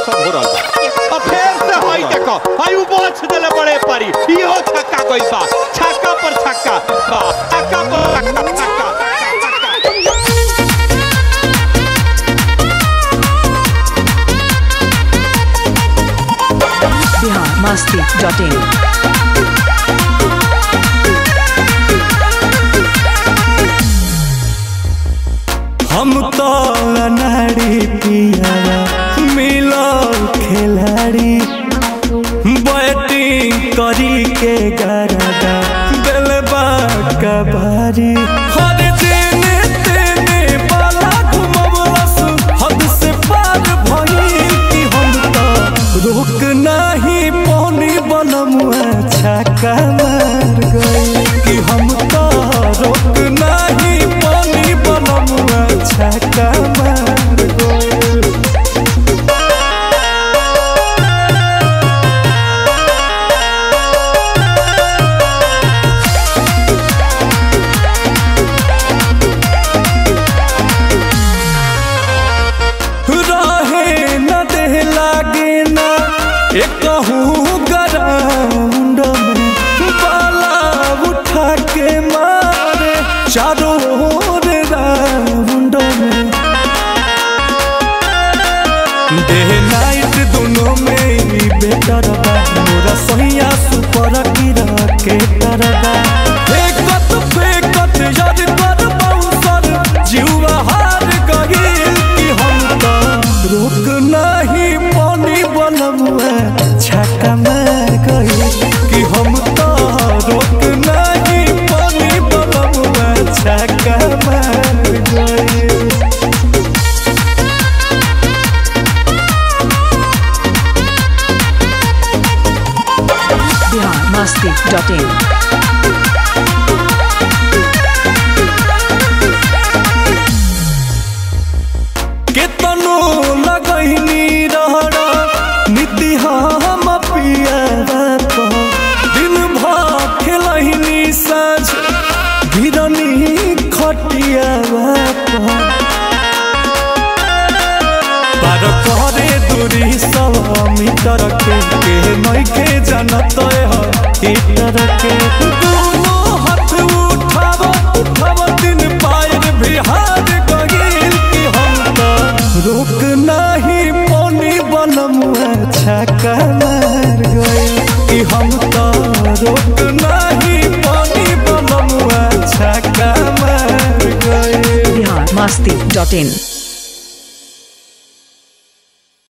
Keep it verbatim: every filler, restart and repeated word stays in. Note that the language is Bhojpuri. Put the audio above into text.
सब हो रहा बा। और फिर से हई देखो हई उ बच देले बड़े पारी इहो छक्का गई बा छक्का पर छक्का बा छक्का पर छक्का छक्का बिहार मस्ती डॉट इन। हम तो अनाड़ी पियारा मिलो खिलाड़ी बैटिंग करी के गरादा दिलबा कबारी हर दिन तेने बाला घुमवलस हद से पार भइल कि हम तो रोक नहीं पानी बनमुआ छक्का मार गई कि हम तो रोक नहीं पानी बनमुआ छक्का मार गई। रहे न दे लागे ना एक ग्राउंड में बाला उठा के मारे चारों ओर राउंड में डे नाइट दोनों में ही बेटर बा मोरा सहिया सुपर कीरा के तरबा फेकत फेकत याद कर बाउंसर जीवा हार गइल कि हम तो रोक नहीं पानी बनमुआ छक्का मार गइल कि हम तो रोक नहीं पानी बनमुआ छक्का मार गइल। Bihar Masti dot in. केतनो लगैनी रहरा नीति हम पिया दिन भर खेलैनी साँझ गिरनी खटिया पार करे दूरी सौ मीटर के के नइखे जानत हीटर के दोनों हाथ उठाव उठाव दिन पायर बिहार गइल कि हम तो रोक नहीं पानी बनमुआ छक्का मार गइल कि हम तो रोक नहीं पानी बनमुआ छक्का मार गइल। बिहार मस्ती डॉट इन।